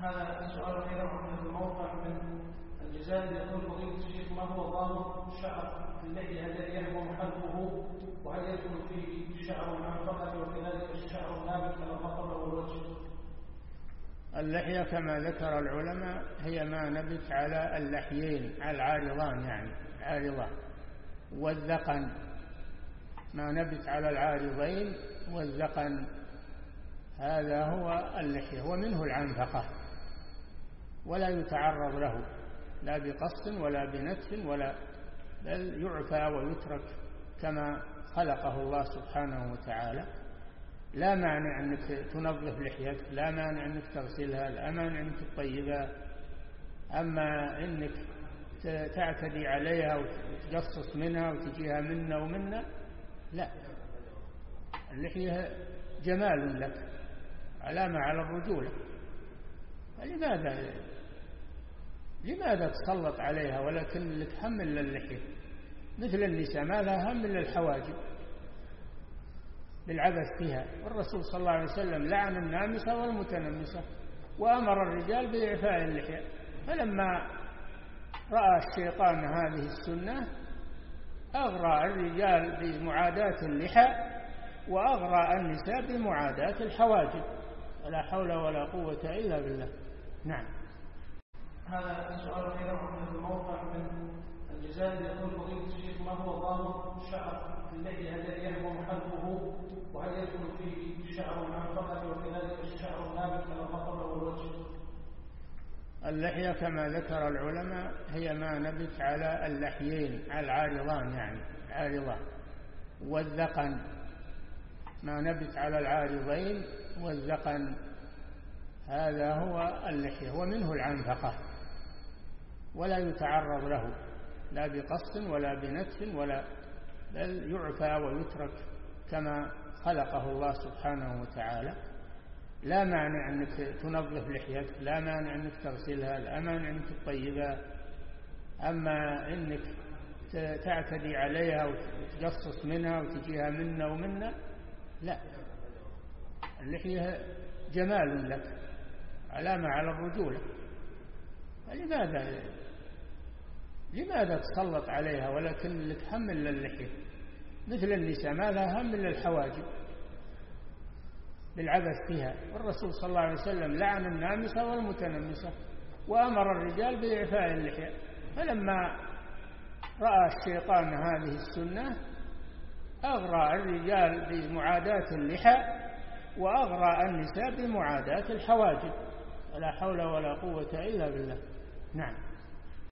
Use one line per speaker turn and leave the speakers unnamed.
هذا السؤال أيضا من الموقع من الجزائر، يقول فضيلة الشيخ: ما هو ضابط شعر اللحية الذي يحرم حلقه؟ وهل يدخل فيه شعر عن الفقر وكذلك الشعر النابت على الرقبة والوجه؟
اللحية كما ذكر العلماء هي ما نبت على اللحيين، على العارضان، يعني عارضان، والذقن، ما نبت على العارضين والذقن، هذا هو اللحية، ومنه العنفقة، ولا يتعرض له لا بقص ولا بنتف بل يعفى ويترك كما خلقه الله سبحانه وتعالى. لا مانع أنك تنظف لحيتك، لا مانع أنك تغسلها، لا مانع أنك تطيبها، أما أنك تعتدي عليها وتقصص منها وتجيها منا ومنا، لا. اللحية جمال لك، علامة على الرجولة، لماذا تسلط عليها ولكن لك هم إلا اللحية؟ مثل النساء ما لها هم إلا الحواجب بالعبث فيها، والرسول صلى الله عليه وسلم لعن النامسة والمتنمسة وأمر الرجال بإعفاء اللحية. فلما رأى الشيطان هذه السنة أغرى الرجال بمعاداة اللحى وأغرى النساء بمعاداة الحواجب، ولا حول ولا قوة إلا بالله. نعم.
هذا السؤال أيضا من الموقع من الجزائر، يقول فضيلة الشيخ: ما هو ضابط شعر اللحية الذي يحرم حلقه؟ وهل يدخل فيه شعر عن الفقر وكذلك الشعر النابت على الرقبة والوجه؟
اللحية كما ذكر العلماء هي ما نبت على اللحيين، على العارضان، يعني عارضان، والذقن، ما نبت على العارضين والذقن، هذا هو اللحية، ومنه العنفقة، ولا يتعرض له لا بقص ولا بنتف بل يعفى ويترك كما خلقه الله سبحانه وتعالى. لا مانع أنك تنظف لحيتك، لا مانع أنك تغسلها، لا مانع أنك تطيبها، أما أنك تعتدي عليها وتقصص منها وتجيها منا ومنا، لا. اللحية جمال لك، علامة على الرجولة، لماذا تسلط عليها ولكن لك هم إلا اللحية؟ مثل النساء ما لها هم إلا الحواجب بالعبث فيها، والرسول صلى الله عليه وسلم لعن النامسة والمتنمسة وأمر الرجال بإعفاء اللحية. فلما رأى الشيطان هذه السنة أغرى الرجال بمعاداة اللحى وأغرى النساء بمعاداة الحواجب، ولا حول ولا قوة إلا بالله. نعم.